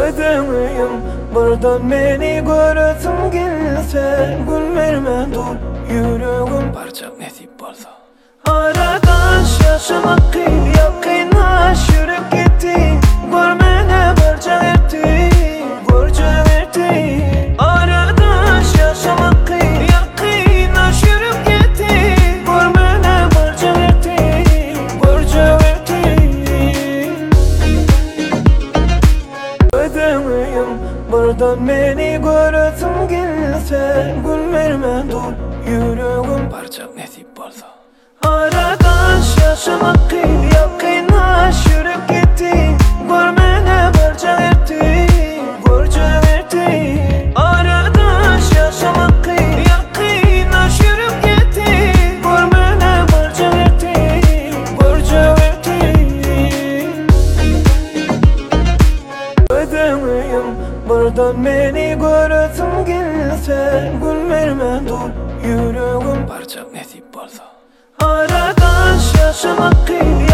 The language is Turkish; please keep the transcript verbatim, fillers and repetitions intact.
Ödemeyim buradan beni göresim gelse, gül verme dur yüreğim parçam nesip olsa. Arkadaş yaşamak kıyak kıynaş yürek gitti, görmene barca verdi, borca verdi. Arkadaş yaşamak kıyak kıynaş yürek gitti, görmene barca verdi, borca verdi. Ödemeyim buradan beni göresim gelse, gül verme dur yüreğim parçam nesip olsa. Arkadaş yaşamak kıyak kıynaş yürek gitti, görmene barca verdi, borca verdi. Arkadaş yaşamak kıyak kıynaş yürek gitti, görmene barca verdi, borca verdi. Ödemeyim buradan beni göresim gelse, gül verme dur yüreğim parçam nesip olsa. Arkadaş yaşamak kıyak